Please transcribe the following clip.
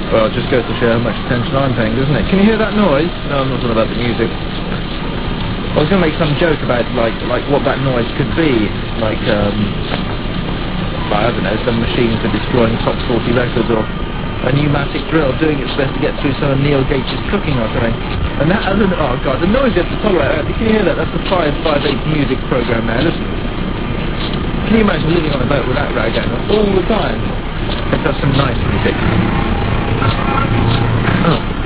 Well, it just goes to show how much attention I'm paying, doesn't it? Can you hear that noise? No, I'm not talking about the music. I was going to make some joke about, like what that noise could be. Like, I don't know, some machine for destroying top 40 records, or a pneumatic drill doing its best to get through some of Neil Gate's cooking or something. And that other, oh god, the noise you have to tolerate. Can you hear that? That's the 558 music program now. Listen. Can you imagine living on a boat with that rag going on all the time? Let's have some nice music. Oh.